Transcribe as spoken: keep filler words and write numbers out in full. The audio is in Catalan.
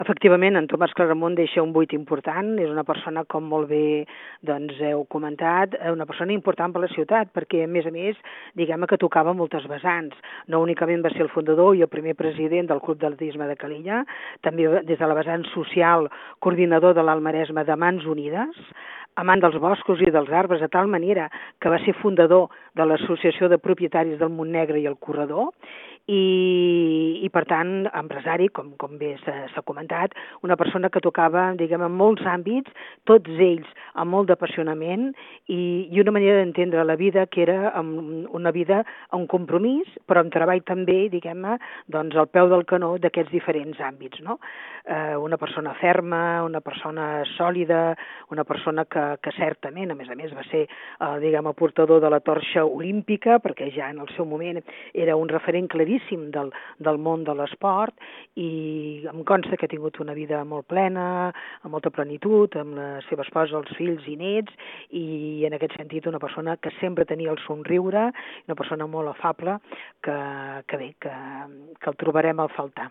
Efectivament, en Tomàs Claramunt deixa un buit important, és una persona, com molt bé doncs, heu comentat, una persona important per la ciutat, perquè, a més a més, diguem que tocava moltes vessants. No únicament va ser el fundador i el primer president del Club d'Atletisme de Calella, també des de la vessant social, coordinador de l'Alt Maresme de Mans Unides, amant dels boscos i dels arbres, de tal manera que va ser fundador de l'Associació de Propietaris del Montnegre i el Corredor, i, i per tant, empresari, com, com bé s'ha comentat, una persona que tocava, diguem, en molts àmbits, tots ells amb molt d'apassionament i, i una manera d'entendre la vida que era una vida amb compromís, però amb treball també, diguem-ne, doncs al peu del canó d'aquests diferents àmbits, no? Eh, una persona ferma, una persona sòlida, una persona que, que certament, a més a més, va ser, eh, diguem, el portador de la torxa olímpica, perquè ja en el seu moment era un referent claríssim del, del món de l'esport, i em consta que ha tingut una vida molt plena, amb molta plenitud, amb la seva esposa, els fills i nets, i en aquest sentit una persona que sempre tenia el somriure, una persona molt afable, que, que bé, que, que el trobarem a faltar.